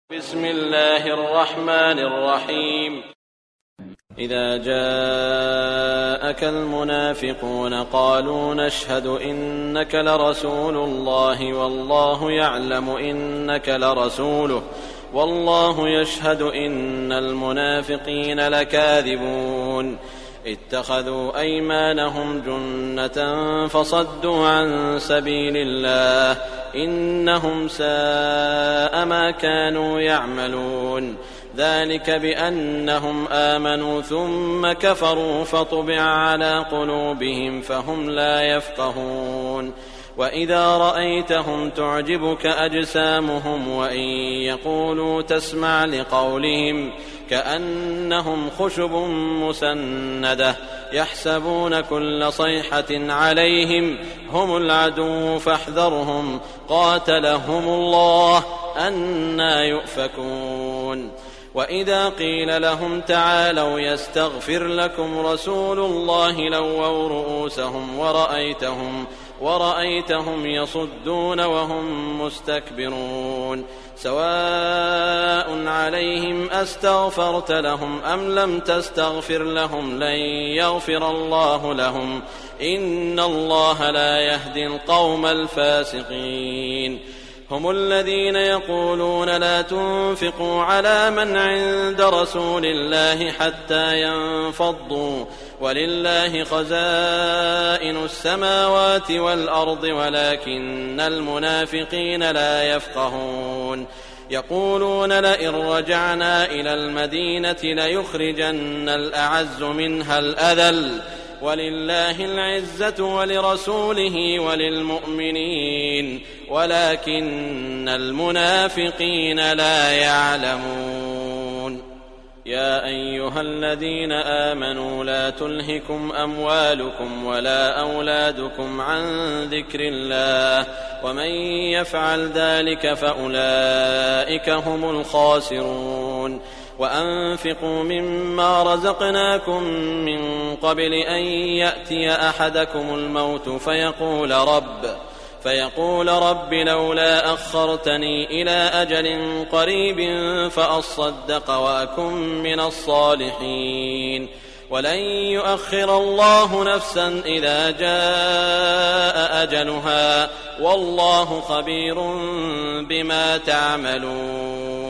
بسم الله الرحمن الرحيم. إذا جاءك المنافقون قالوا نشهد إنك لرسول الله والله يعلم إنك لرسوله والله يشهد إن المنافقين لكاذبون اتخذوا أيمانهم جنة فصدوا عن سبيل الله إنهم ساء ما كانوا يعملون ذلك بأنهم آمنوا ثم كفروا فطبع على قلوبهم فهم لا يفقهون وإذا رأيتهم تعجبك أجسامهم وإن يقولوا تسمع لقولهم كأنهم خشب مسندة يحسبون كل صيحة عليهم هم العدو فاحذرهم قاتلهم الله أنى يؤفكون وإذا قيل لهم تعالوا يستغفر لكم رسول الله لووا رؤوسهم ورأيتهم يصدون وهم مستكبرون سواء عليهم أستغفرت لهم أم لم تستغفر لهم لن يغفر الله لهم إن الله لا يهدي القوم الفاسقين هم الذين يقولون لا تنفقوا على من عند رسول الله حتى ينفضوا ولله خزائن السماوات والأرض ولكن المنافقين لا يفقهون يقولون لئن رجعنا إلى المدينة ليخرجن الأعز منها الأذل ولله العزة ولرسوله وللمؤمنين ولكن المنافقين لا يعلمون يا أيها الذين آمنوا لا تلهكم أموالكم ولا أولادكم عن ذكر الله ومن يفعل ذلك فأولئك هم الخاسرون وأنفقوا مما رزقناكم من قبل أن يأتي أحدكم الموت فيقول رب لولا أخرتني إلى أجل قريب فأصدق وأكن من الصالحين ولن يؤخر الله نفسا إذا جاء أجلها والله خبير بما تعملون